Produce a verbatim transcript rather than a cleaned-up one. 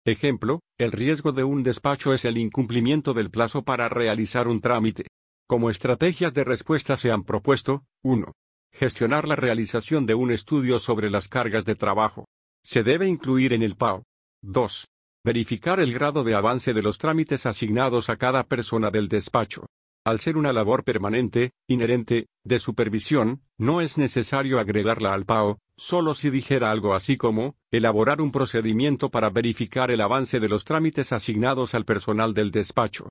Ejemplo, el riesgo de un despacho es el incumplimiento del plazo para realizar un trámite. Como estrategias de respuesta se han propuesto: uno. Gestionar la realización de un estudio sobre las cargas de trabajo. Se debe incluir en el P A O. dos. Verificar el grado de avance de los trámites asignados a cada persona del despacho. Al ser una labor permanente, inherente, de supervisión, no es necesario agregarla al P A O, solo si dijera algo así como: elaborar un procedimiento para verificar el avance de los trámites asignados al personal del despacho.